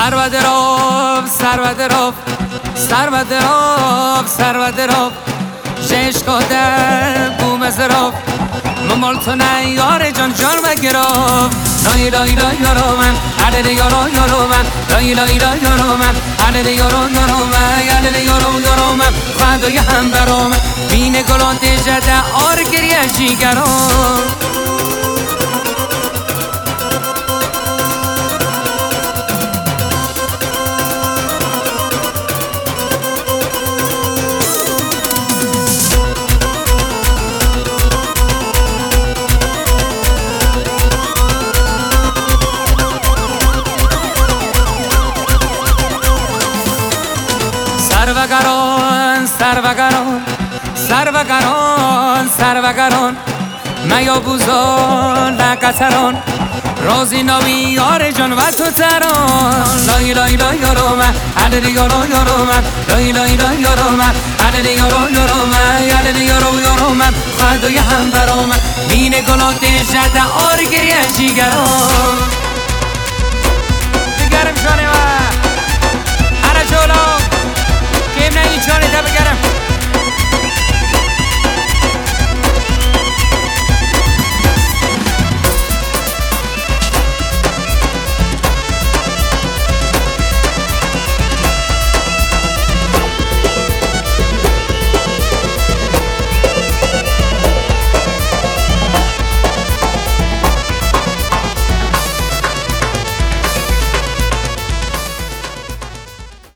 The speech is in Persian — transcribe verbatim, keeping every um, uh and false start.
سرود روف سرود روف سرود روف سرود روف ششکاده بوم زروف ممال تو نه یار جان جان و گروف لای لای لای یارو من عدد یارو یارو من لای لای لای یارو من عدد یارو یارو من عدد یارو یارو من فدای هم برام بین گلان جده آر گریه جیگرام سروگران سروگران سروگران سروگران میا بوزان لکتران رازی ناوی یار جان و تو تران لای لای لای یارو من عدد یارو یارو من لای لای لای یارو من عدد یارو یارو من عدد یارو یارو من خدای هم برام بین گلات جده آر گریه جیگران گرم شانه من هر جلو